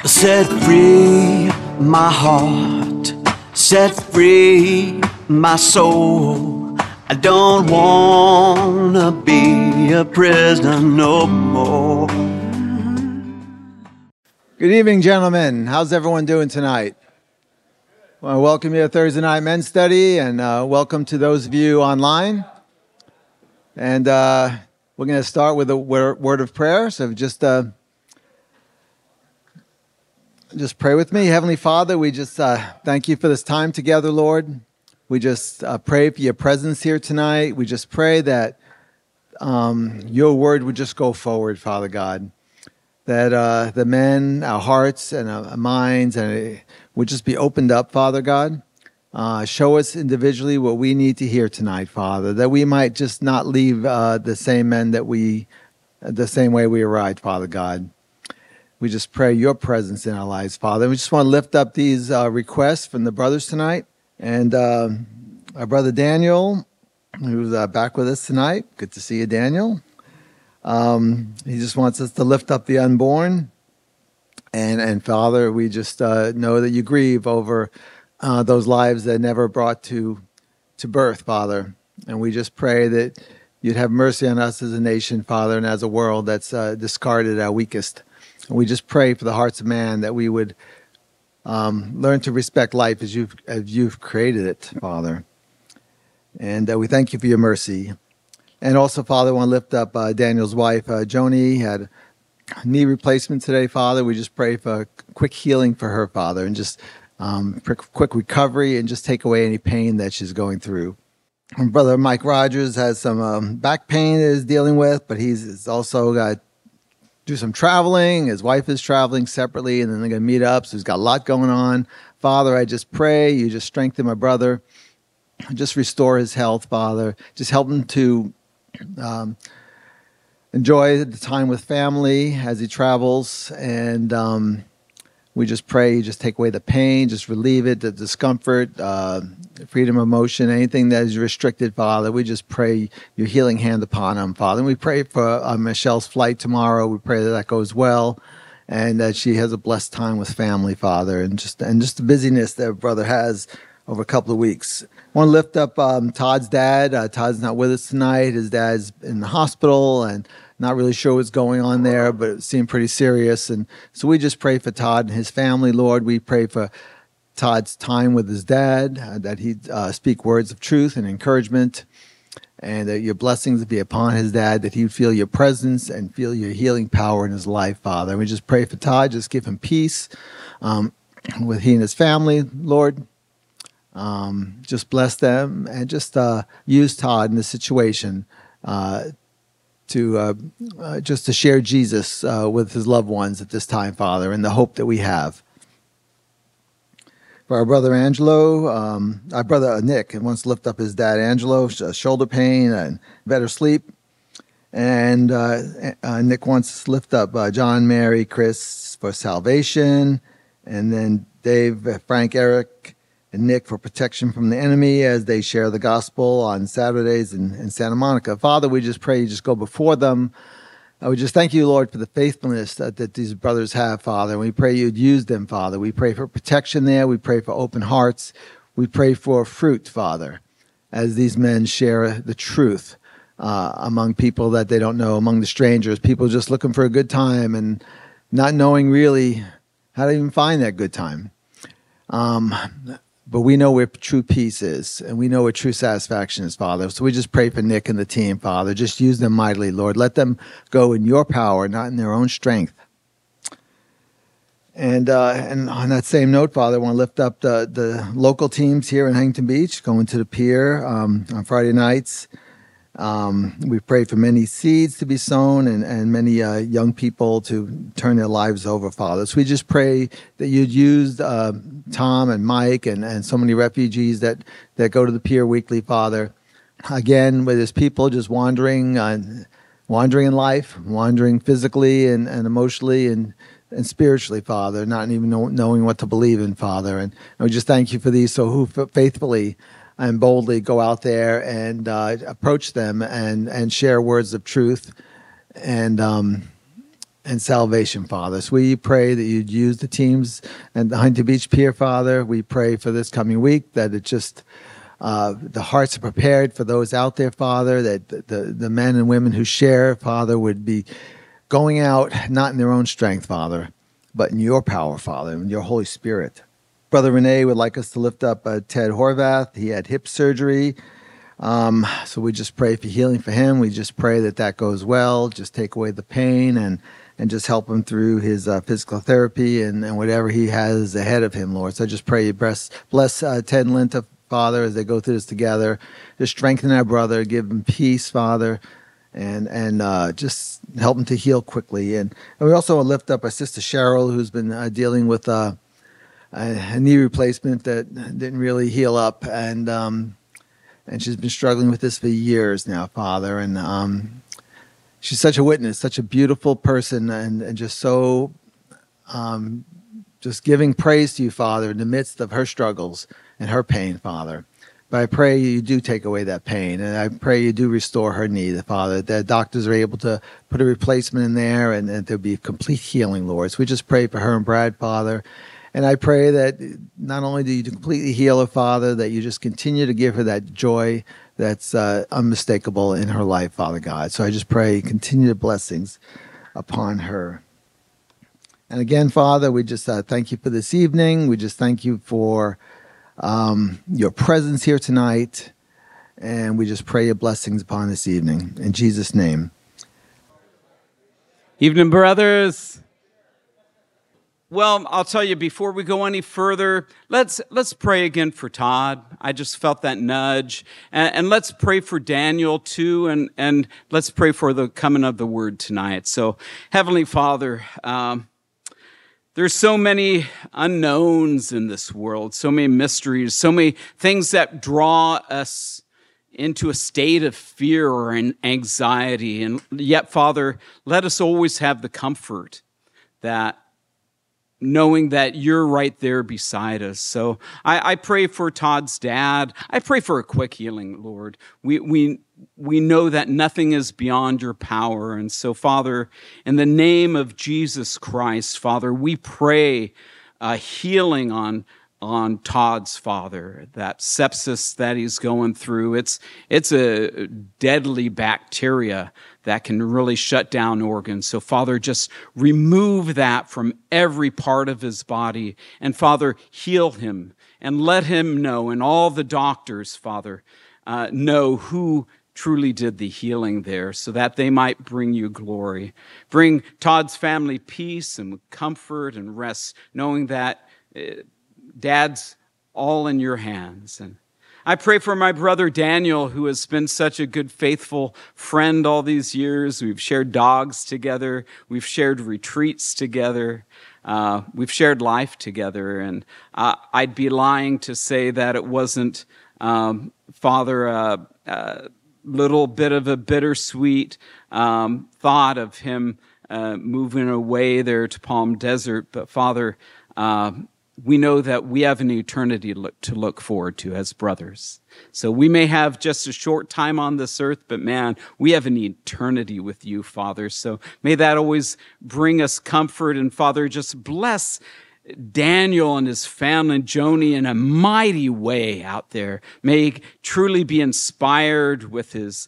Set free my heart, set free my soul. I don't wanna be a prisoner no more. Good evening, gentlemen. How's everyone doing tonight? I want to welcome you to Thursday Night Men's Study, and welcome to those of you online. And we're going to start with a word of prayer. So just pray with me. Heavenly Father, we just thank you for this time together, Lord. We just pray for your presence here tonight. We just pray that your word would just go forward, Father God. That the men, our hearts and our minds, and would just be opened up, Father God. Show us individually what we need to hear tonight, Father, that we might just not leave the same men the same way we arrived, Father God. We just pray your presence in our lives, Father. We just want to lift up these requests from the brothers tonight. And our brother Daniel, who's back with us tonight. Good to see you, Daniel. He just wants us to lift up the unborn. And Father, we just know that you grieve over those lives that never brought to birth, Father. And we just pray that you'd have mercy on us as a nation, Father, and as a world that's discarded our weakest. And we just pray for the hearts of man that we would learn to respect life as you've created it, Father. And we thank you for your mercy. And also, Father, I want to lift up Daniel's wife, Joni, had a knee replacement today, Father. We just pray for quick healing for her, Father, and just quick recovery and just take away any pain that she's going through. And Brother Mike Rogers has some back pain that he's dealing with, but he's also got to do some traveling. His wife is traveling separately, and then they're going to meet up, so he's got a lot going on. Father, I just pray you just strengthen my brother, just restore his health, Father. Just help him to enjoy the time with family as he travels, and we just pray you just take away the pain, just relieve it, the discomfort, freedom of motion, anything that is restricted, Father. We just pray your healing hand upon him, Father. And we pray for Michelle's flight tomorrow. We pray that goes well, and that she has a blessed time with family, Father, and just the busyness that brother has over a couple of weeks. I want to lift up Todd's dad. Todd's not with us tonight. His dad's in the hospital and not really sure what's going on there, but it seemed pretty serious. And so we just pray for Todd and his family, Lord. We pray for Todd's time with his dad, that he'd speak words of truth and encouragement, and that your blessings be upon his dad, that he'd feel your presence and feel your healing power in his life, Father. And we just pray for Todd. Just give him peace with he and his family, Lord. Just bless them and just use Todd in this situation to share Jesus with his loved ones at this time, Father, and the hope that we have. For our brother Angelo, our brother Nick, wants to lift up his dad Angelo, shoulder pain and better sleep. And Nick wants to lift up John, Mary, Chris for salvation, and then Dave, Frank, Eric, and Nick for protection from the enemy as they share the gospel on Saturdays in Santa Monica. Father, we just pray you just go before them. We just thank you, Lord, for the faithfulness that these brothers have, Father. And we pray you'd use them, Father. We pray for protection there. We pray for open hearts. We pray for fruit, Father, as these men share the truth among people that they don't know, among the strangers, people just looking for a good time and not knowing really how to even find that good time. But we know where true peace is, and we know where true satisfaction is, Father. So we just pray for Nick and the team, Father. Just use them mightily, Lord. Let them go in your power, not in their own strength. And on that same note, Father, I want to lift up the local teams here in Huntington Beach, going to the pier on Friday nights. We pray for many seeds to be sown and many young people to turn their lives over, Father. So we just pray that you'd use Tom and Mike and so many refugees that go to the pier weekly, Father. Again, where there's people just wandering in life, wandering physically and emotionally and spiritually, Father, not even knowing what to believe in, Father. And we just thank you for these who faithfully and boldly go out there and approach them and share words of truth and and salvation, Father. So we pray that you'd use the teams and the Huntington Beach Pier, Father. We pray for this coming week that it just the hearts are prepared for those out there, Father, that the men and women who share, Father, would be going out not in their own strength, Father, but in your power, Father, in your Holy Spirit. Brother Renee would like us to lift up Ted Horvath. He had hip surgery. So we just pray for healing for him. We just pray that goes well. Just take away the pain and just help him through his physical therapy and whatever he has ahead of him, Lord. So I just pray you bless Ted and Linda, Father, as they go through this together. Just strengthen our brother, give him peace, Father, and just help him to heal quickly. And we also lift up our sister Cheryl, who's been dealing with a knee replacement that didn't really heal up, and she's been struggling with this for years now, Father. And she's such a witness, such a beautiful person, and just so just giving praise to you, Father, in the midst of her struggles and her pain, Father. But I pray you do take away that pain, and I pray you do restore her knee, Father, that doctors are able to put a replacement in there and there'll be complete healing, Lord. So we just pray for her and Brad, Father. And I pray that not only do you completely heal her, Father, that you just continue to give her that joy that's unmistakable in her life, Father God. So I just pray continued blessings upon her. And again, Father, we just thank you for this evening. We just thank you for your presence here tonight. And we just pray your blessings upon this evening. In Jesus' name. Evening, brothers. Well, I'll tell you, before we go any further, let's pray again for Todd. I just felt that nudge. And let's pray for Daniel, too, and let's pray for the coming of the word tonight. So, Heavenly Father, there's so many unknowns in this world, so many mysteries, so many things that draw us into a state of fear or anxiety. And yet, Father, let us always have the comfort that knowing that you're right there beside us. So I pray for Todd's dad. I pray for a quick healing, Lord. We know that nothing is beyond your power. And so, Father, in the name of Jesus Christ, Father, we pray healing on Todd's father, that sepsis that he's going through. It's a deadly bacteria that can really shut down organs. So, Father, just remove that from every part of his body. And, Father, heal him and let him know, and all the doctors, Father, know who truly did the healing there, so that they might bring you glory. Bring Todd's family peace and comfort and rest, knowing that Dad's all in your hands. And I pray for my brother Daniel, who has been such a good, faithful friend all these years. We've shared dogs together. We've shared retreats together. We've shared life together. And I'd be lying to say that it wasn't, Father, a little bit of a bittersweet thought of him moving away there to Palm Desert. But, Father, we know that we have an eternity to look forward to as brothers. So we may have just a short time on this earth, but man, we have an eternity with you, Father. So may that always bring us comfort. And Father, just bless Daniel and his family and Joni in a mighty way out there. May he truly be inspired with his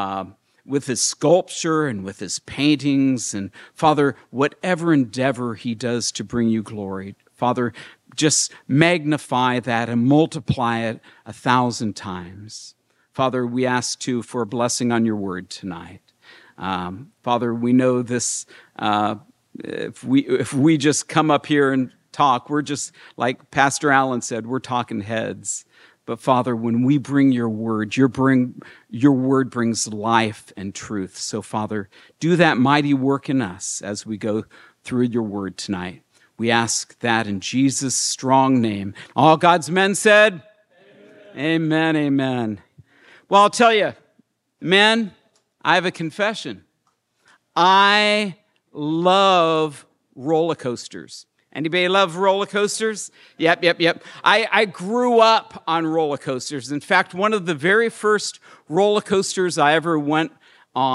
sculpture and with his paintings. And Father, whatever endeavor he does to bring you glory, Father, just magnify that and multiply it 1,000 times. Father, we ask too for a blessing on your word tonight. Father, we know this, if we just come up here and talk, we're just, like Pastor Allen said, we're talking heads. But Father, when we bring your word, your word brings life and truth. So Father, do that mighty work in us as we go through your word tonight. We ask that in Jesus' strong name. All God's men said, amen, amen. Well, I'll tell you, men, I have a confession. I love roller coasters. Anybody love roller coasters? Yep. I grew up on roller coasters. In fact, one of the very first roller coasters I ever went on,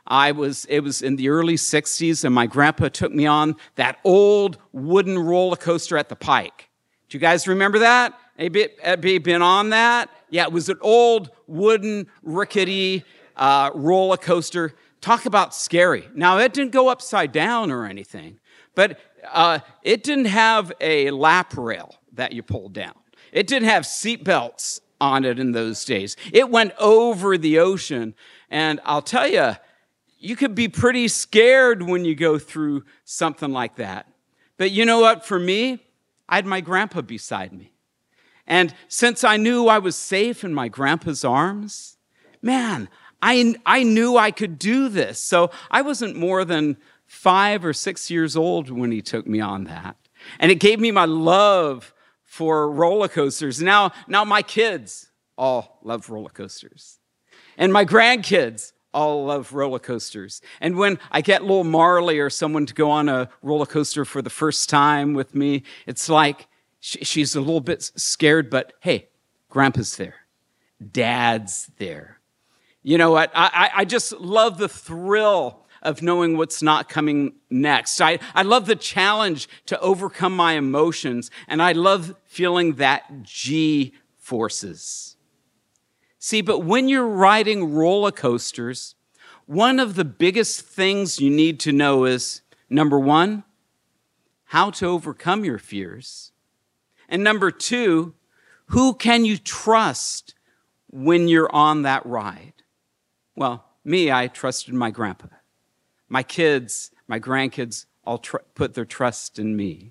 it was in the early 60s, and my grandpa took me on that old wooden roller coaster at the Pike. Do you guys remember that? Anybody been on that? Yeah, it was an old wooden rickety roller coaster. Talk about scary. Now, it didn't go upside down or anything, but it didn't have a lap rail that you pulled down. It didn't have seat belts on it in those days. It went over the ocean, and I'll tell you, you could be pretty scared when you go through something like that. But you know what? For me, I had my grandpa beside me. And since I knew I was safe in my grandpa's arms, man, I knew I could do this. So I wasn't more than 5 or 6 years old when he took me on that. And it gave me my love for roller coasters. Now my kids all love roller coasters. And my grandkids all love roller coasters. And when I get little Marley or someone to go on a roller coaster for the first time with me, it's like she's a little bit scared, but hey, Grandpa's there. Dad's there. You know what? I just love the thrill of knowing what's not coming next. I love the challenge to overcome my emotions, and I love feeling that G-forces. See, but when you're riding roller coasters, one of the biggest things you need to know is, number one, how to overcome your fears. And number two, who can you trust when you're on that ride? Well, me, I trusted my grandpa. My kids, my grandkids, all put their trust in me.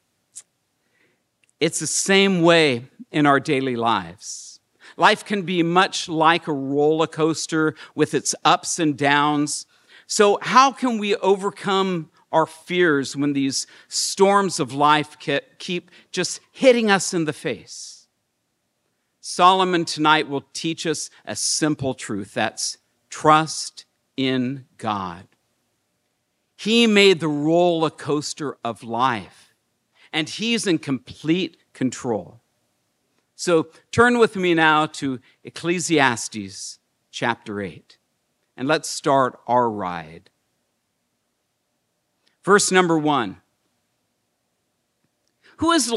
It's the same way in our daily lives. Life can be much like a roller coaster with its ups and downs. So how can we overcome our fears when these storms of life keep just hitting us in the face? Solomon tonight will teach us a simple truth. That's trust in God. He made the roller coaster of life, and he's in complete control. So turn with me now to Ecclesiastes chapter 8, and let's start our ride. Verse number 1. Who is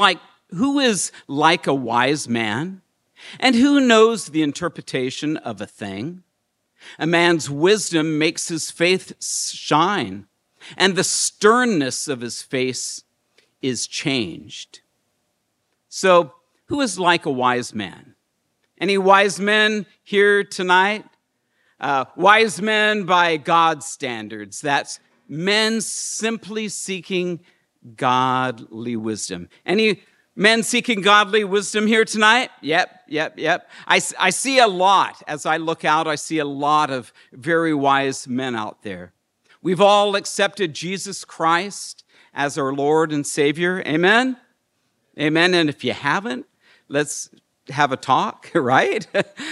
like a wise man, and who knows the interpretation of a thing? A man's wisdom makes his face shine, and the sternness of his face is changed. So, who is like a wise man? Any wise men here tonight? Wise men by God's standards. That's men simply seeking godly wisdom. Any men seeking godly wisdom here tonight? Yep. I see a lot. As I look out, I see a lot of very wise men out there. We've all accepted Jesus Christ as our Lord and Savior. Amen? Amen. And if you haven't, let's have a talk, right?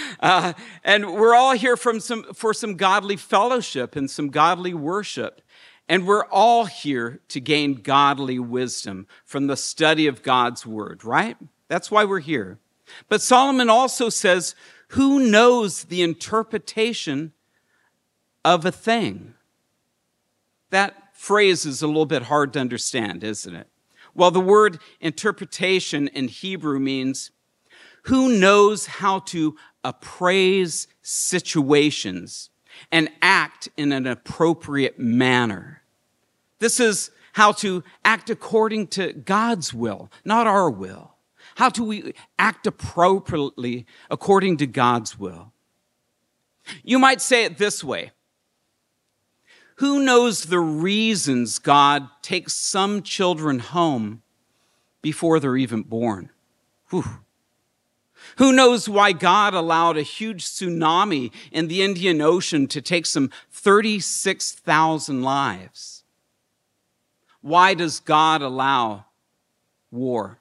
And we're all here for some godly fellowship and some godly worship. And we're all here to gain godly wisdom from the study of God's word, right? That's why we're here. But Solomon also says, who knows the interpretation of a thing? That phrase is a little bit hard to understand, isn't it? Well, the word interpretation in Hebrew means who knows how to appraise situations and act in an appropriate manner. This is how to act according to God's will, not our will. How do we act appropriately according to God's will? You might say it this way. Who knows the reasons God takes some children home before they're even born? Whew. Who knows why God allowed a huge tsunami in the Indian Ocean to take some 36,000 lives? Why does God allow war?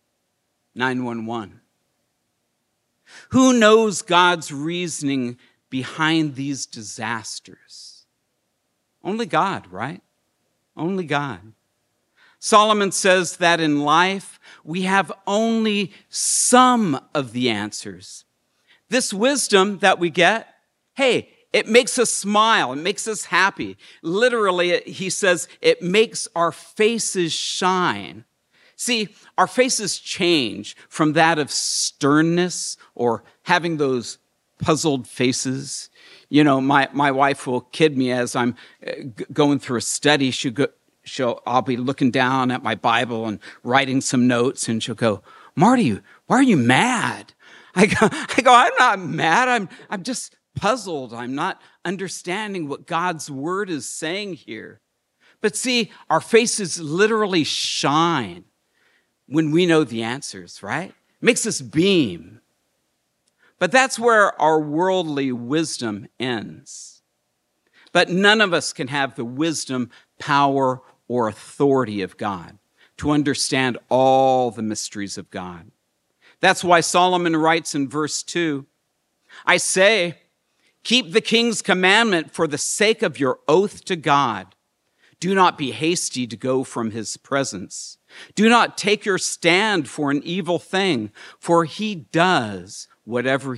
911. Who knows God's reasoning behind these disasters? Only God, right? Only God. Solomon says that in life, we have only some of the answers. This wisdom that we get, hey, It makes us smile. It makes us happy. Literally, he says, it makes our faces shine. See, our faces change from that of sternness or having those puzzled faces. You know, my wife will kid me as I'm going through a study. I'll be looking down at my Bible and writing some notes, and she'll go, "Marty, why are you mad?" I go, "I'm not mad. I'm just puzzled. I'm not understanding what God's word is saying here." But see, our faces literally shine when we know the answers, right? Makes us beam. But that's where our worldly wisdom ends. But none of us can have the wisdom, power, or authority of God to understand all the mysteries of God. That's why Solomon writes in verse 2, "I say, keep the king's commandment for the sake of your oath to God. Do not be hasty to go from his presence. Do not take your stand for an evil thing, for he does whatever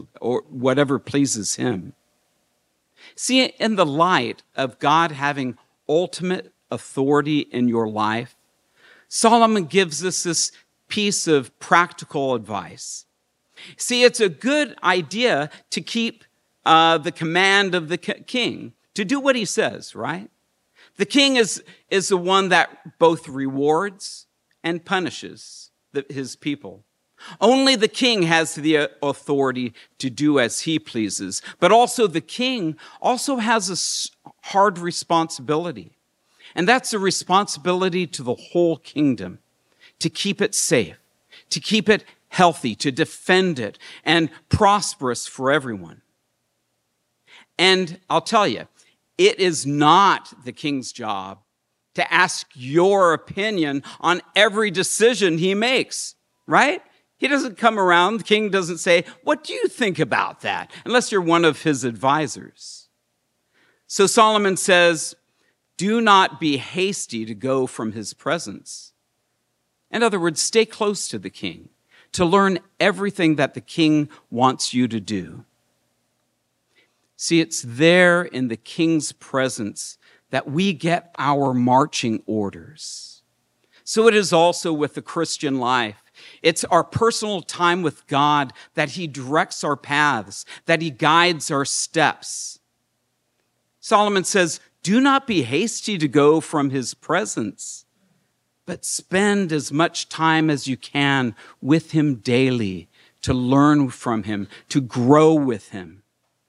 pleases him." See, in the light of God having ultimate authority in your life, Solomon gives us this piece of practical advice. See, it's a good idea to keep the command of the king, to do what he says, right? The king is the one that both rewards and punishes his people. Only the king has the authority to do as he pleases, but also the king also has a hard responsibility. And that's a responsibility to the whole kingdom, to keep it safe, to keep it healthy, to defend it, and prosperous for everyone. And I'll tell you, it is not the king's job to ask your opinion on every decision he makes, right? He doesn't come around, the king doesn't say, "What do you think about that?" unless you're one of his advisors. So Solomon says, do not be hasty to go from his presence. In other words, stay close to the king to learn everything that the king wants you to do. See, it's there in the king's presence that we get our marching orders. So it is also with the Christian life. It's our personal time with God that he directs our paths, that he guides our steps. Solomon says, do not be hasty to go from his presence, but spend as much time as you can with him daily to learn from him, to grow with him.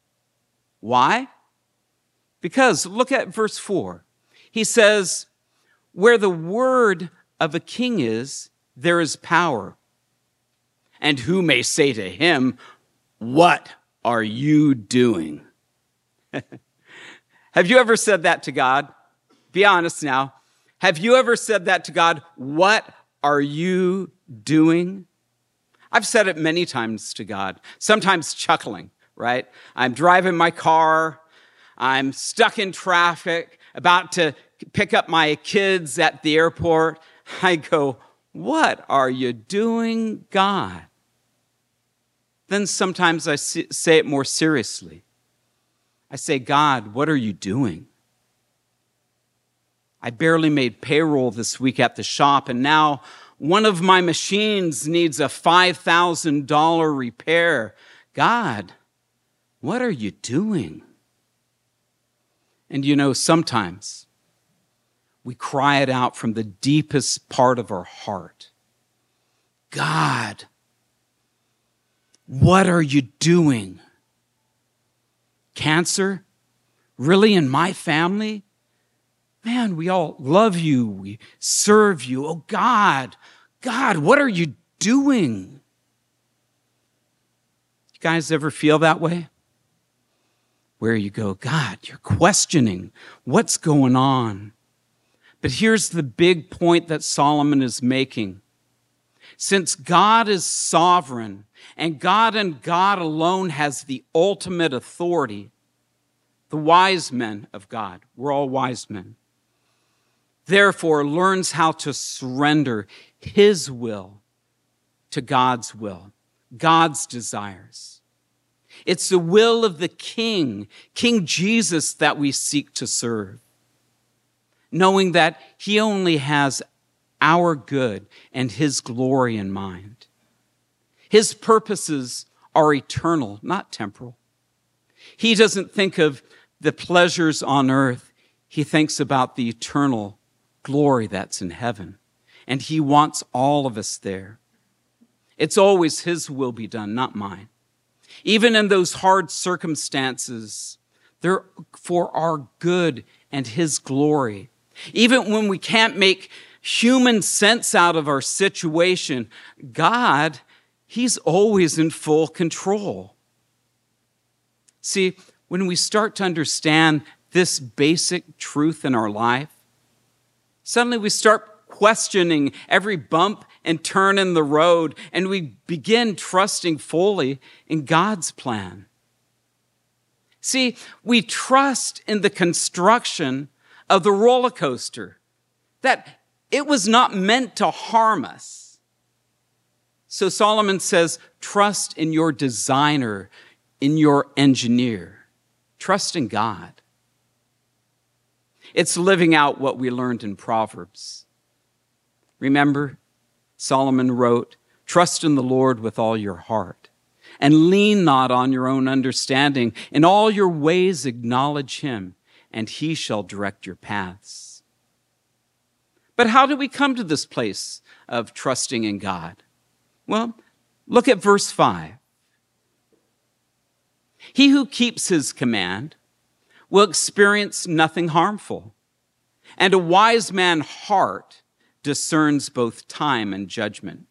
Why? Because look at verse 4. He says, where the word of a king is, there is power. And who may say to him, what are you doing? Have you ever said that to God? Be honest now. Have you ever said that to God? What are you doing? I've said it many times to God, sometimes chuckling, right? I'm driving my car. I'm stuck in traffic, about to pick up my kids at the airport. I go, what are you doing, God? Then sometimes I say it more seriously. I say, God, what are you doing? I barely made payroll this week at the shop, and now one of my machines needs a $5,000 repair. God, what are you doing? And you know, sometimes we cry it out from the deepest part of our heart. God, what are you doing? Cancer? Really, in my family? Man, we all love you. We serve you. Oh, God, what are you doing? You guys ever feel that way? Where you go, God, you're questioning what's going on. But here's the big point that Solomon is making. Since God is sovereign and God alone has the ultimate authority, the wise men of God, we're all wise men, therefore learns how to surrender his will to God's will, God's desires. It's the will of the King, King Jesus, that we seek to serve, knowing that he only has our good and his glory in mind. His purposes are eternal, not temporal. He doesn't think of the pleasures on earth. He thinks about the eternal glory that's in heaven. And he wants all of us there. It's always his will be done, not mine. Even in those hard circumstances, they're for our good and his glory. Even when we can't make human sense out of our situation, God, he's always in full control. See, when we start to understand this basic truth in our life, suddenly we start questioning every bump and turn in the road, and we begin trusting fully in God's plan. See, we trust in the construction of the roller coaster, that it was not meant to harm us. So Solomon says, trust in your designer, in your engineer. Trust in God. It's living out what we learned in Proverbs. Remember, Solomon wrote, trust in the Lord with all your heart, and lean not on your own understanding. In all your ways acknowledge him, and he shall direct your paths. But how do we come to this place of trusting in God? Well, look at verse 5. He who keeps his command will experience nothing harmful, and a wise man's heart discerns both time and judgment.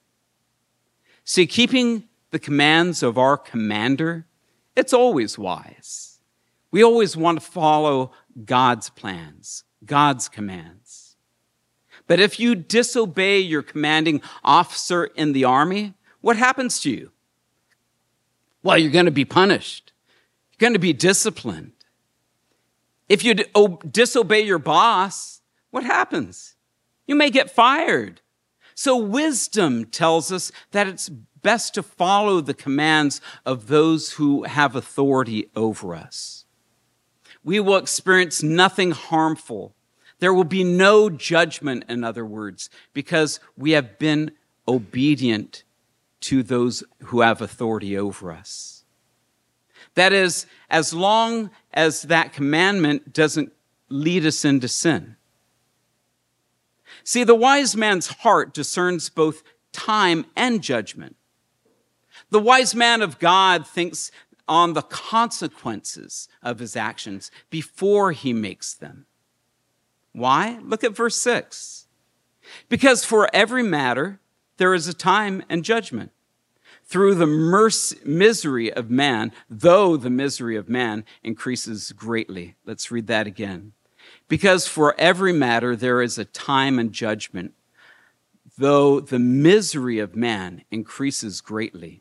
See, keeping the commands of our commander, it's always wise. We always want to follow God's plans, God's commands. But if you disobey your commanding officer in the army, what happens to you? Well, you're going to be punished. You're going to be disciplined. If you disobey your boss, what happens? You may get fired. So wisdom tells us that it's best to follow the commands of those who have authority over us. We will experience nothing harmful. There will be no judgment, in other words, because we have been obedient to those who have authority over us. That is, as long as that commandment doesn't lead us into sin. See, the wise man's heart discerns both time and judgment. The wise man of God thinks on the consequences of his actions before he makes them. Why? Look at verse 6. Because for every matter there is a time and judgment. Through the misery of man, though the misery of man increases greatly. Let's read that again. Because for every matter there is a time and judgment, though the misery of man increases greatly.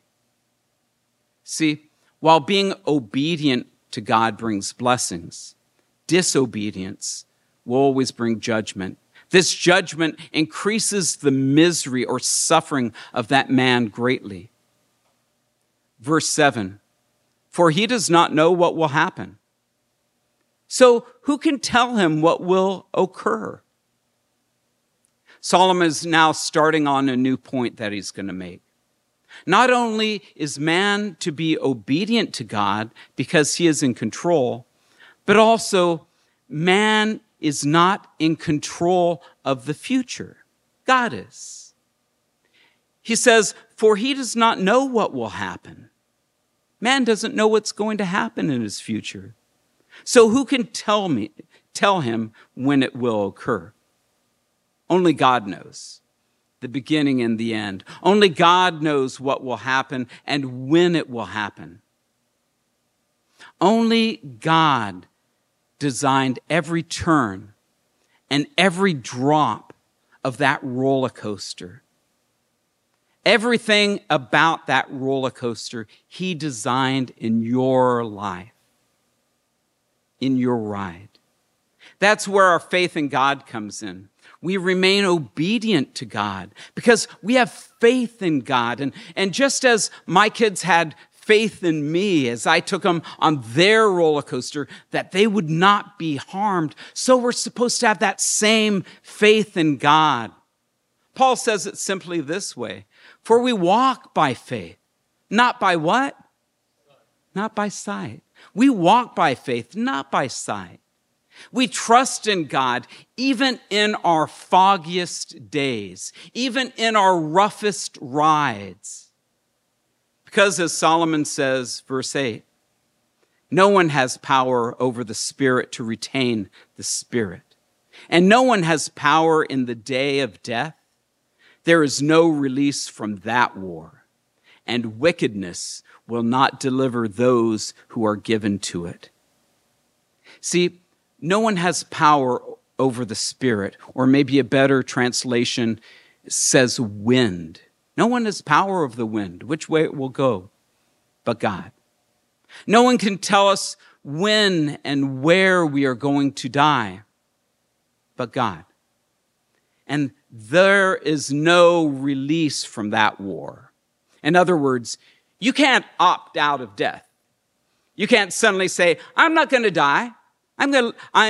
See, while being obedient to God brings blessings, disobedience will always bring judgment. This judgment increases the misery or suffering of that man greatly. Verse 7, for he does not know what will happen. So who can tell him what will occur? Solomon is now starting on a new point that he's going to make. Not only is man to be obedient to God because he is in control, but also man is not in control of the future. God is. He says, for he does not know what will happen. Man doesn't know what's going to happen in his future. So who can tell him when it will occur? Only God knows, the beginning and the end. Only God knows what will happen and when it will happen. Only God designed every turn and every drop of that roller coaster. Everything about that roller coaster he designed in your life, in your ride. That's where our faith in God comes in. We remain obedient to God because we have faith in God. And just as my kids had faith in me as I took them on their roller coaster, that they would not be harmed. So we're supposed to have that same faith in God. Paul says it simply this way: for we walk by faith, not by what? Not by sight. We walk by faith, not by sight. We trust in God even in our foggiest days, even in our roughest rides. Because as Solomon says, verse 8, no one has power over the Spirit to retain the Spirit, and no one has power in the day of death. There is no release from that war, and wickedness will not deliver those who are given to it. See, no one has power over the Spirit, or maybe a better translation says wind. No one has power over the wind, which way it will go, but God. No one can tell us when and where we are going to die, but God. And there is no release from that war. In other words, you can't opt out of death. You can't suddenly say, I'm not going to die. I'm going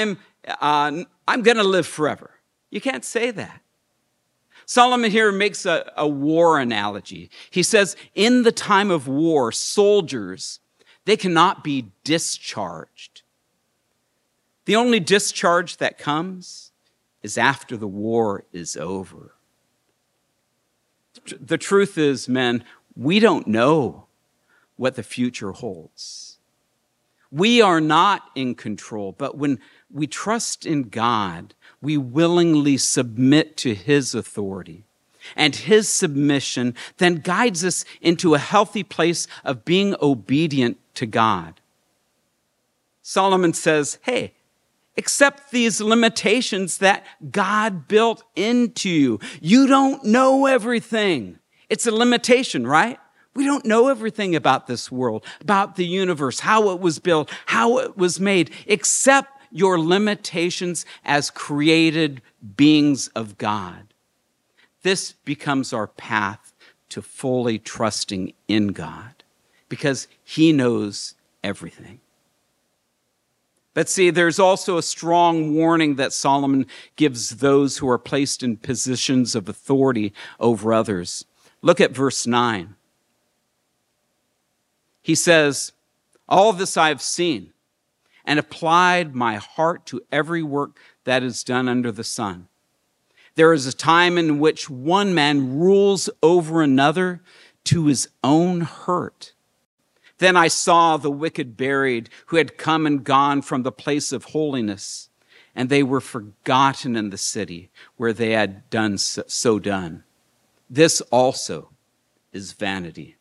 to live forever. You can't say that. Solomon here makes a war analogy. He says, in the time of war, soldiers, they cannot be discharged. The only discharge that comes is after the war is over. The truth is, men, we don't know what the future holds. We are not in control, but when we trust in God, we willingly submit to His authority. And His submission then guides us into a healthy place of being obedient to God. Solomon says, hey, accept these limitations that God built into you. You don't know everything. It's a limitation, right? We don't know everything about this world, about the universe, how it was built, how it was made. Accept your limitations as created beings of God. This becomes our path to fully trusting in God because He knows everything. But see, there's also a strong warning that Solomon gives those who are placed in positions of authority over others. Look at verse 9. He says, all this I have seen and applied my heart to every work that is done under the sun. There is a time in which one man rules over another to his own hurt. Then I saw the wicked buried who had come and gone from the place of holiness, and they were forgotten in the city where they had done so done. This also is vanity.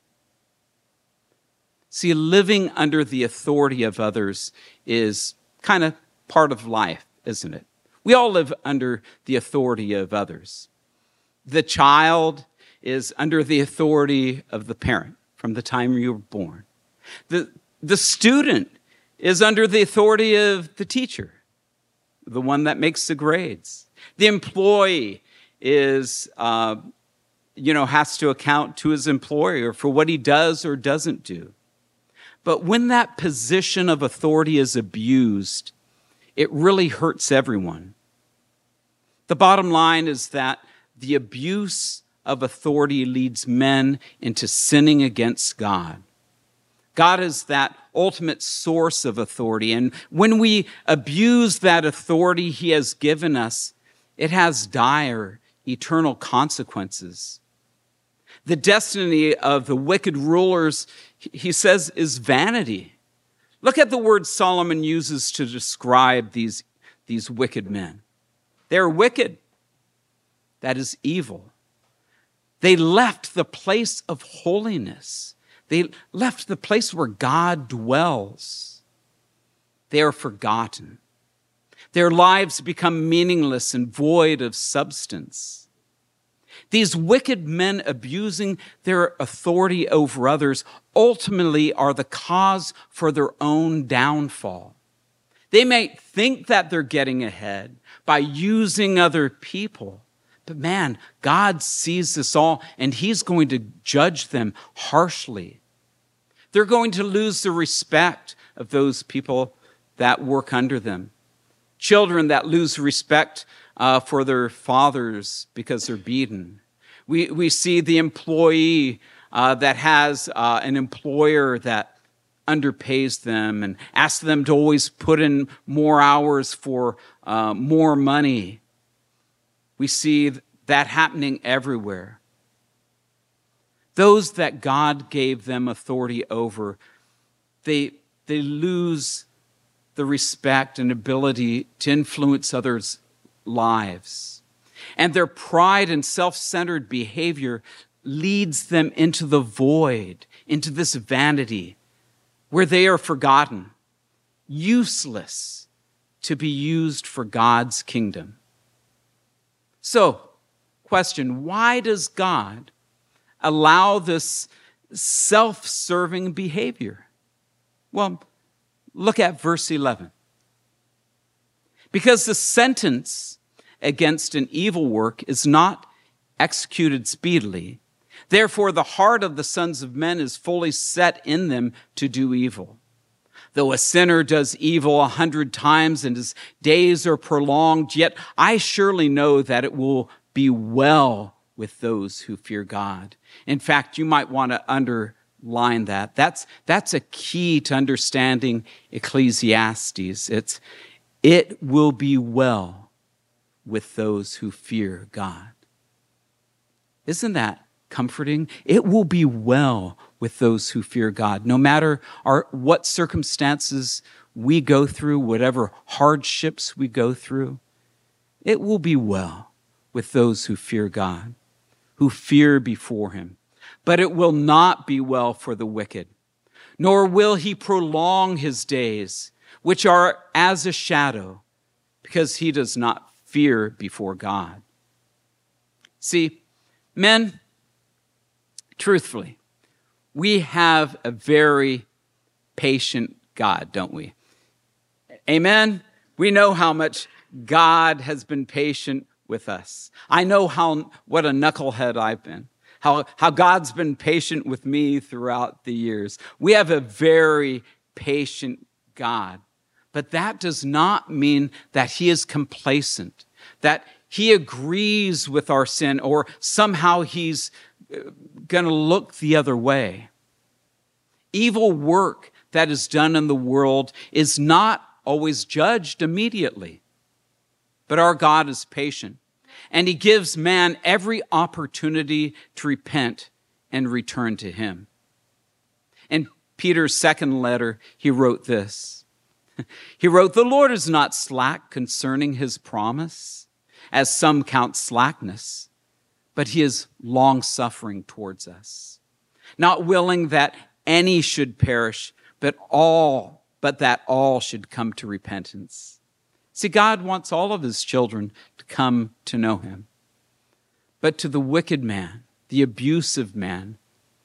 See, living under the authority of others is kind of part of life, isn't it? We all live under the authority of others. The child is under the authority of the parent from the time you were born. The student is under the authority of the teacher, the one that makes the grades. The employee is, has to account to his employer for what he does or doesn't do. But when that position of authority is abused, it really hurts everyone. The bottom line is that the abuse of authority leads men into sinning against God. God is that ultimate source of authority. And when we abuse that authority He has given us, it has dire, eternal consequences. The destiny of the wicked rulers, he says, is vanity. Look at the word Solomon uses to describe these wicked men. They're wicked. That is evil. They left the place of holiness. They left the place where God dwells. They are forgotten. Their lives become meaningless and void of substance. These wicked men abusing their authority over others ultimately are the cause for their own downfall. They may think that they're getting ahead by using other people, but man, God sees this all and He's going to judge them harshly. They're going to lose the respect of those people that work under them. Children that lose respect for their fathers because they're beaten. We see the employee that has an employer that underpays them and asks them to always put in more hours for more money. We see that happening everywhere. Those that God gave them authority over, they lose the respect and ability to influence others' lives. And their pride and self-centered behavior leads them into the void, into this vanity, where they are forgotten, useless to be used for God's kingdom. So, question, why does God allow this self-serving behavior? Well, look at verse 11. Because the sentence against an evil work is not executed speedily, therefore the heart of the sons of men is fully set in them to do evil. Though a sinner does evil 100 times and his days are prolonged, yet I surely know that it will be well with those who fear God. In fact, you might want to underline that. That's a key to understanding Ecclesiastes. It will be well with those who fear God. Isn't that comforting? It will be well with those who fear God. No matter what circumstances we go through, whatever hardships we go through, it will be well with those who fear God, who fear before him. But it will not be well for the wicked, nor will he prolong his days, which are as a shadow, because he does not fear before God. See, men, truthfully, we have a very patient God, don't we? Amen? We know how much God has been patient with us. I know what a knucklehead I've been, how God's been patient with me throughout the years. We have a very patient God, but that does not mean that he is complacent, that he agrees with our sin, or somehow he's going to look the other way. Evil work that is done in the world is not always judged immediately. But our God is patient, and he gives man every opportunity to repent and return to him. In Peter's second letter, he wrote this. He wrote, "The Lord is not slack concerning his promise, as some count slackness, but he is long-suffering towards us, not willing that any should perish, but that all should come to repentance." See, God wants all of his children to come to know him. But to the wicked man, the abusive man,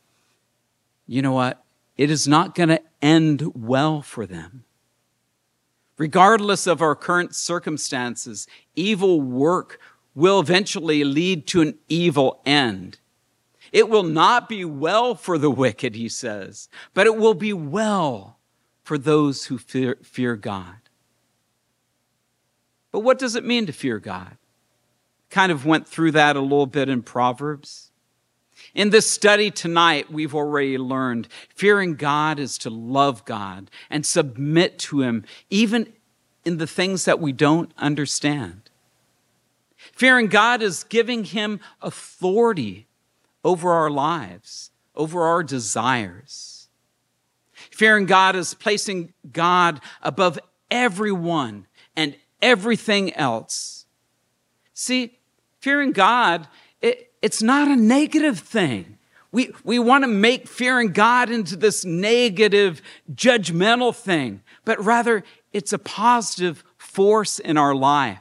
you know what? It is not going to end well for them. Regardless of our current circumstances, evil work will eventually lead to an evil end. It will not be well for the wicked, he says, but it will be well for those who fear God. But what does it mean to fear God? Kind of went through that a little bit in Proverbs. In this study tonight, we've already learned fearing God is to love God and submit to him, even in the things that we don't understand. Fearing God is giving him authority over our lives, over our desires. Fearing God is placing God above everyone and everything else. See, fearing God, it's not a negative thing. We want to make fearing God into this negative, judgmental thing, but rather it's a positive force in our life.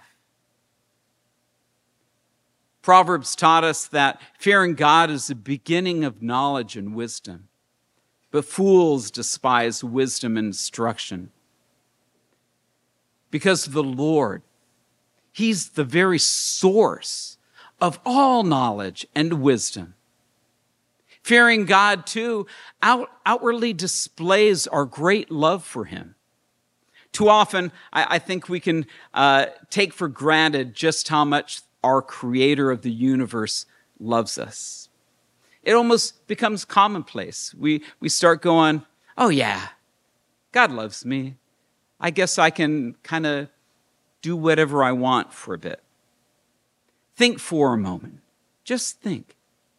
Proverbs taught us that fearing God is the beginning of knowledge and wisdom, but fools despise wisdom and instruction. Because the Lord, he's the very source of all knowledge and wisdom. Fearing God, too, outwardly displays our great love for him. Too often, I think we can take for granted just how much our creator of the universe loves us. It almost becomes commonplace. We start going, oh yeah, God loves me. I guess I can kind of do whatever I want for a bit. Think for a moment. Just think.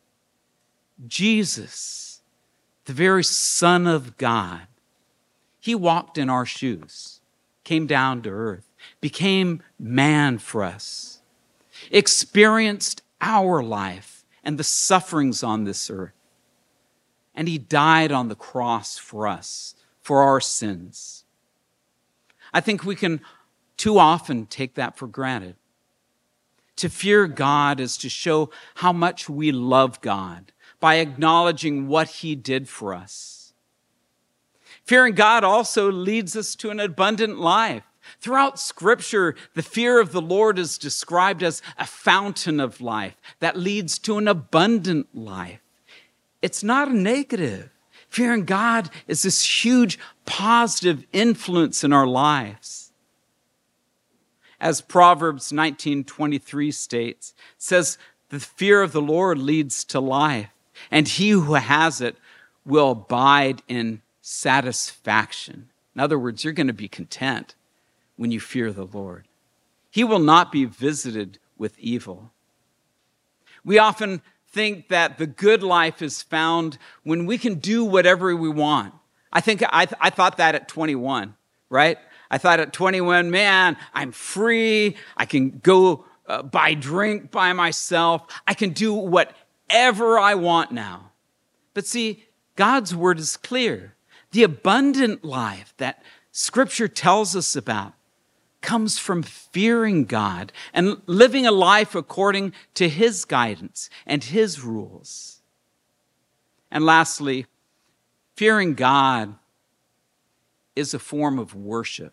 Jesus, the very Son of God, he walked in our shoes, came down to earth, became man for us, experienced our life and the sufferings on this earth. And he died on the cross for us, for our sins. I think we can too often take that for granted. To fear God is to show how much we love God by acknowledging what he did for us. Fearing God also leads us to an abundant life. Throughout Scripture, the fear of the Lord is described as a fountain of life that leads to an abundant life. It's not a negative. Fearing God is this huge positive influence in our lives. As Proverbs 19:23 states, it says, the fear of the Lord leads to life, and he who has it will abide in satisfaction. In other words, you're going to be content when you fear the Lord. He will not be visited with evil. We often think that the good life is found when we can do whatever we want. I thought that at 21, right? I thought at 21, man, I'm free. I can go buy drink by myself. I can do whatever I want now. But see, God's word is clear. The abundant life that Scripture tells us about comes from fearing God and living a life according to his guidance and his rules. And lastly, fearing God is a form of worship.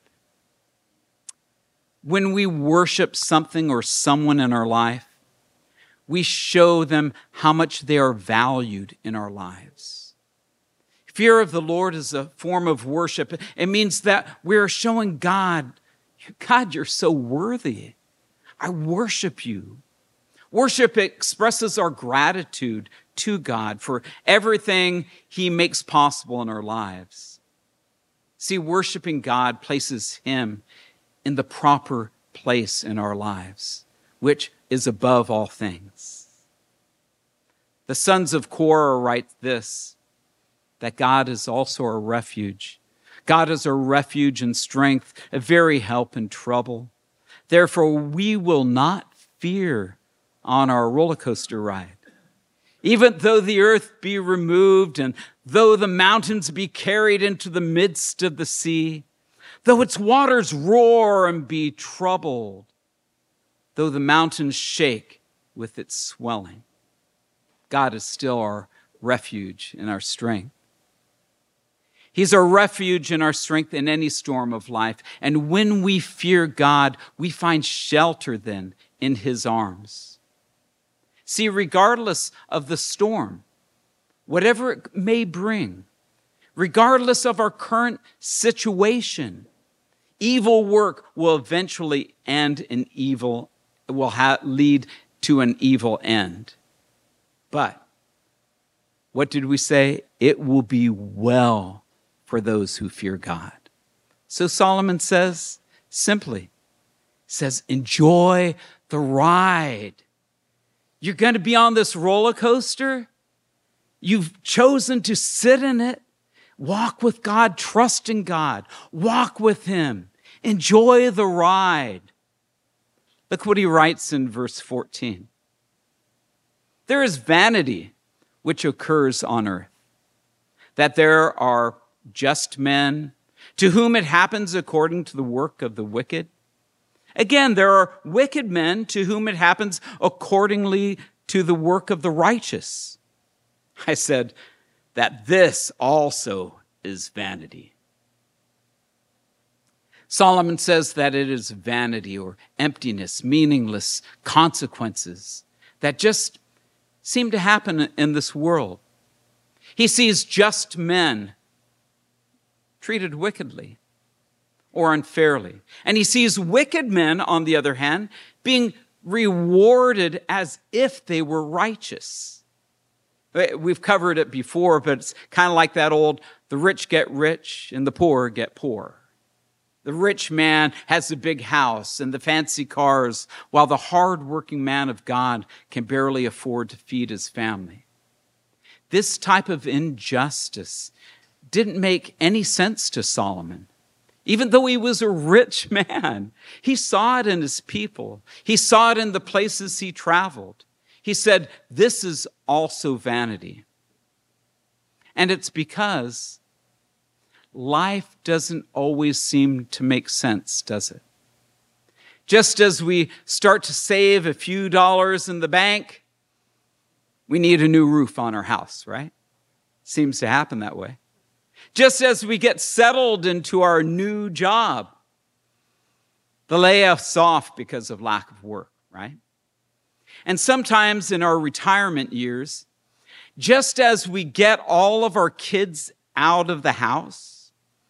When we worship something or someone in our life, we show them how much they are valued in our lives. Fear of the Lord is a form of worship. It means that we're showing God, you're so worthy. I worship you. Worship expresses our gratitude to God for everything he makes possible in our lives. See, worshiping God places him in the proper place in our lives, which is above all things. The sons of Korah write this, that God is also our refuge. God is our refuge and strength, a very help in trouble. Therefore, we will not fear on our roller coaster ride. Even though the earth be removed and though the mountains be carried into the midst of the sea, though its waters roar and be troubled, though the mountains shake with its swelling, God is still our refuge and our strength. He's our refuge and our strength in any storm of life. And when we fear God, we find shelter then in his arms. See, regardless of the storm, whatever it may bring, regardless of our current situation, evil work will eventually end in evil, will lead to an evil end. But what did we say? It will be well for those who fear God. So Solomon says, simply, says, enjoy the ride. You're going to be on this roller coaster. You've chosen to sit in it. Walk with God, trust in God. Walk with him. Enjoy the ride. Look what he writes in verse 14. There is vanity which occurs on earth, that there are just men to whom it happens according to the work of the wicked. Again, there are wicked men to whom it happens accordingly to the work of the righteous. I said that this also is vanity. Solomon says that it is vanity or emptiness, meaningless consequences that just seem to happen in this world. He sees just men treated wickedly or unfairly. And he sees wicked men, on the other hand, being rewarded as if they were righteous. We've covered it before, but it's kind of like that old, the rich get rich and the poor get poor. The rich man has the big house and the fancy cars, while the hard-working man of God can barely afford to feed his family. This type of injustice didn't make any sense to Solomon. Even though he was a rich man, he saw it in his people. He saw it in the places he traveled. He said, this is also vanity. And it's because life doesn't always seem to make sense, does it? Just as we start to save a few dollars in the bank, we need a new roof on our house, right? Seems to happen that way. Just as we get settled into our new job, the layoff's off because of lack of work, right? And sometimes in our retirement years, just as we get all of our kids out of the house,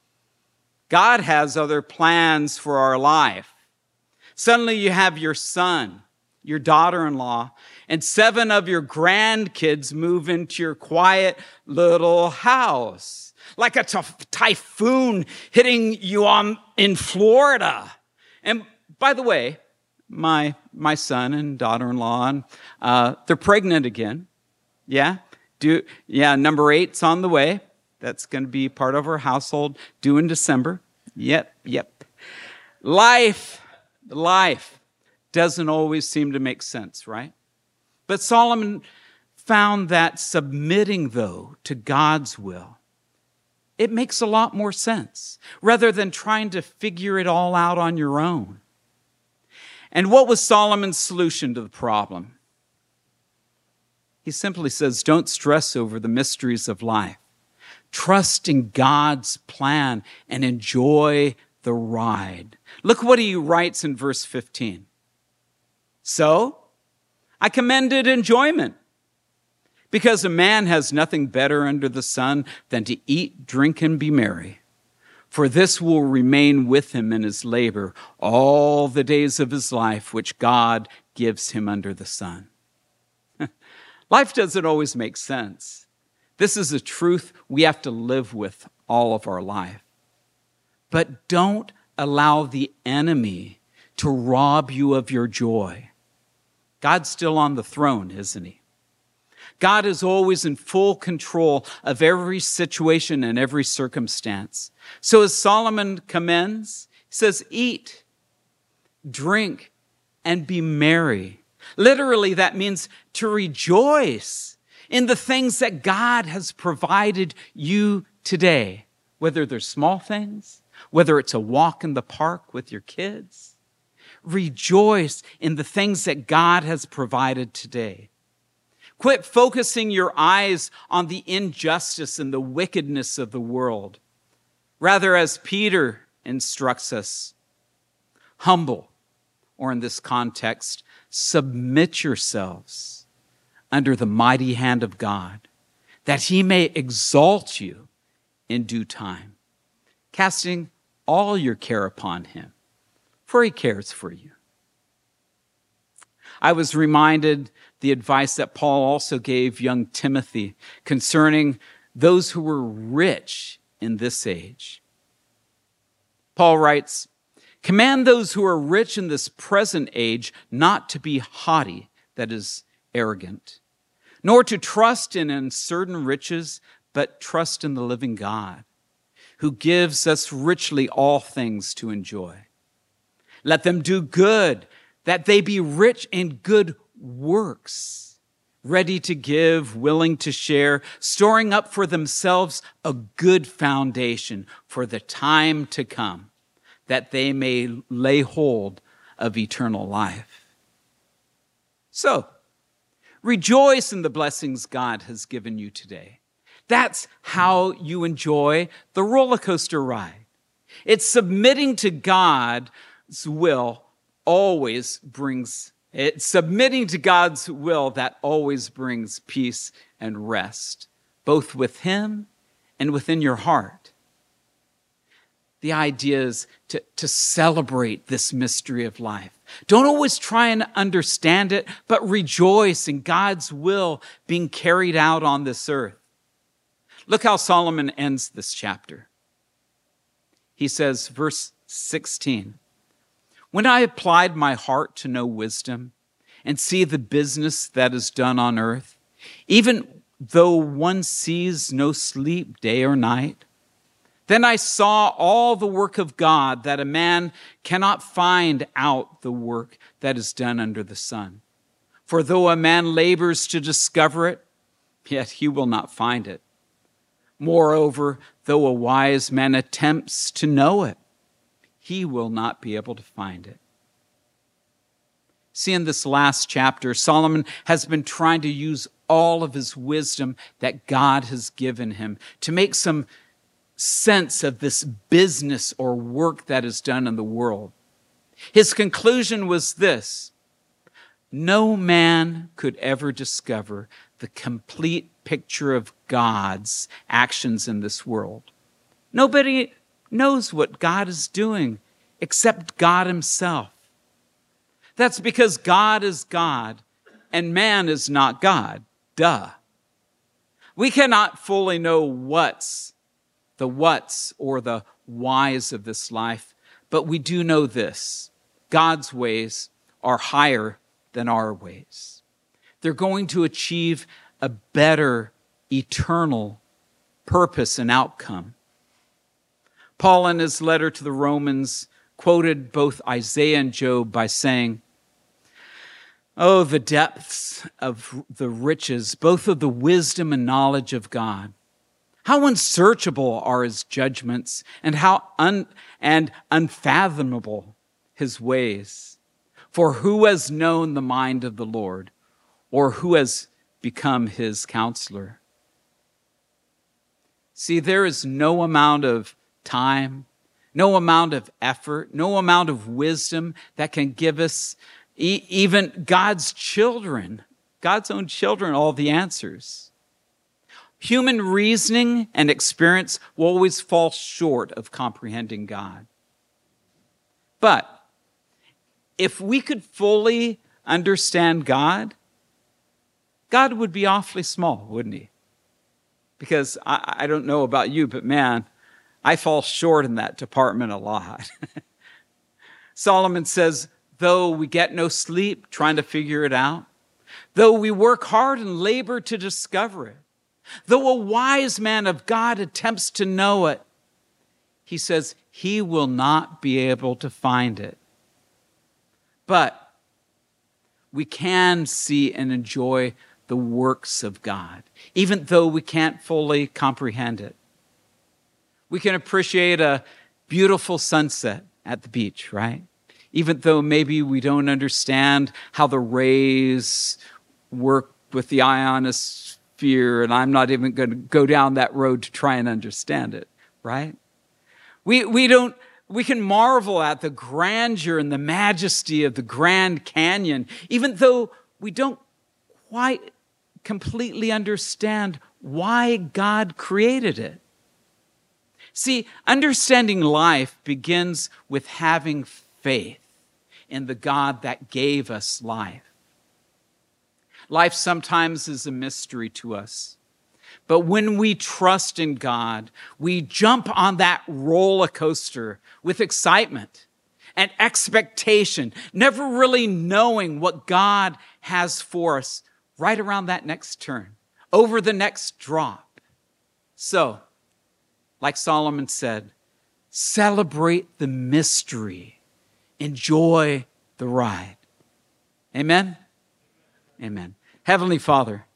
God has other plans for our life. Suddenly you have your son, your daughter-in-law, and 7 of your grandkids move into your quiet little house. Like a typhoon hitting you in Florida. And by the way, my son and daughter-in-law, they're pregnant again. Yeah? Number 8's on the way. That's going to be part of our household, due in December. Yep. Life doesn't always seem to make sense, right? But Solomon found that submitting, though, to God's will, it makes a lot more sense, rather than trying to figure it all out on your own. And what was Solomon's solution to the problem? He simply says, don't stress over the mysteries of life. Trust in God's plan and enjoy the ride. Look what he writes in verse 15. So, I commended enjoyment, because a man has nothing better under the sun than to eat, drink, and be merry. For this will remain with him in his labor all the days of his life, which God gives him under the sun. Life doesn't always make sense. This is a truth we have to live with all of our life. But don't allow the enemy to rob you of your joy. God's still on the throne, isn't he? God is always in full control of every situation and every circumstance. So as Solomon commends, he says, eat, drink, and be merry. Literally, that means to rejoice in the things that God has provided you today, whether they're small things, whether it's a walk in the park with your kids. Rejoice in the things that God has provided today. Quit focusing your eyes on the injustice and the wickedness of the world. Rather, as Peter instructs us, humble, or in this context, submit yourselves under the mighty hand of God, that he may exalt you in due time, casting all your care upon him, for he cares for you. I was reminded the advice that Paul also gave young Timothy concerning those who were rich in this age. Paul writes, command those who are rich in this present age not to be haughty, that is, arrogant, nor to trust in uncertain riches, but trust in the living God, who gives us richly all things to enjoy. Let them do good, that they be rich in good works, ready to give, willing to share, storing up for themselves a good foundation for the time to come, that they may lay hold of eternal life. So, rejoice in the blessings God has given you today. That's how you enjoy the roller coaster ride. It's submitting to God's will submitting to God's will that always brings peace and rest both with him and within your heart. The idea is to celebrate this mystery of life. Don't always try and understand it, but rejoice in God's will being carried out on this earth. Look how Solomon ends this chapter. He says, verse 16, "When I applied my heart to know wisdom and see the business that is done on earth, even though one sees no sleep day or night, then I saw all the work of God, that a man cannot find out the work that is done under the sun. For though a man labors to discover it, yet he will not find it. Moreover, though a wise man attempts to know it, he will not be able to find it." See, in this last chapter, Solomon has been trying to use all of his wisdom that God has given him to make some sense of this business or work that is done in the world. His conclusion was this: no man could ever discover the complete picture of God's actions in this world. Nobody knows what God is doing except God himself. That's because God is God and man is not God. Duh. We cannot fully know what's or the whys of this life, but we do know this: God's ways are higher than our ways. They're going to achieve a better eternal purpose and outcome. Paul, in his letter to the Romans, quoted both Isaiah and Job by saying, "Oh, the depths of the riches, both of the wisdom and knowledge of God. How unsearchable are his judgments, and how unfathomable his ways. For who has known the mind of the Lord, or who has become his counselor?" See, there is no amount of time, no amount of effort, no amount of wisdom that can give us, even God's children, God's own children, all the answers. Human reasoning and experience will always fall short of comprehending God. But if we could fully understand God, God would be awfully small, wouldn't he? Because I don't know about you, but man, I fall short in that department a lot. Solomon says, though we get no sleep trying to figure it out, though we work hard and labor to discover it, though a wise man of God attempts to know it, he says he will not be able to find it. But we can see and enjoy the works of God, even though we can't fully comprehend it. We can appreciate a beautiful sunset at the beach, right? Even though maybe we don't understand how the rays work with the ionosphere, and I'm not even going to go down that road to try and understand it, right? We can marvel at the grandeur and the majesty of the Grand Canyon, even though we don't quite completely understand why God created it. See, understanding life begins with having faith in the God that gave us life. Life sometimes is a mystery to us. But when we trust in God, we jump on that roller coaster with excitement and expectation, never really knowing what God has for us right around that next turn, over the next drop. So, like Solomon said, celebrate the mystery. Enjoy the ride. Amen? Amen. Heavenly Father,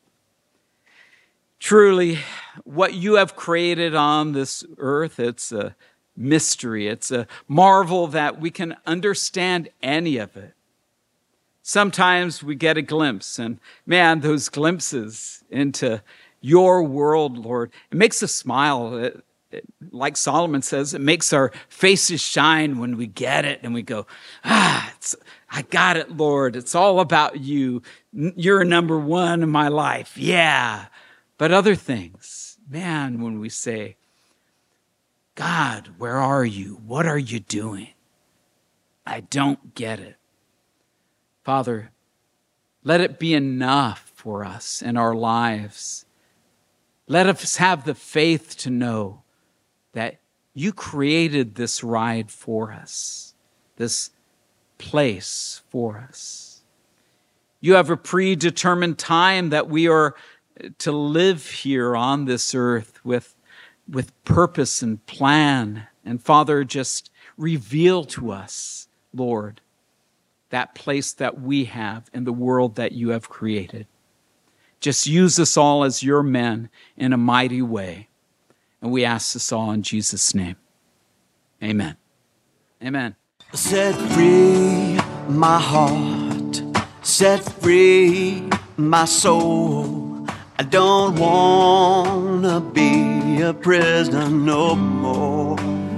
truly, what you have created on this earth, it's a mystery. It's a marvel that we can understand any of it. Sometimes we get a glimpse, and man, those glimpses into your world, Lord, it makes us smile. Like Solomon says, it makes our faces shine when we get it and we go, I got it, Lord. It's all about you. You're number one in my life. Yeah. But other things, man, when we say, God, where are you? What are you doing? I don't get it. Father, let it be enough for us in our lives. Let us have the faith to know that you created this ride for us, this place for us. You have a predetermined time that we are to live here on this earth with purpose and plan. And Father, just reveal to us, Lord, that place that we have in the world that you have created. Just use us all as your men in a mighty way. And we ask this all in Jesus' name. Amen. Amen. Set free my heart, set free my soul. I don't want to be a prisoner no more.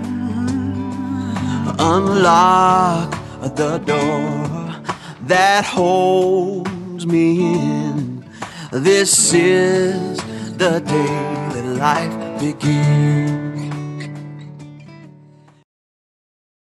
Unlock the door that holds me in. This is the day that life begins.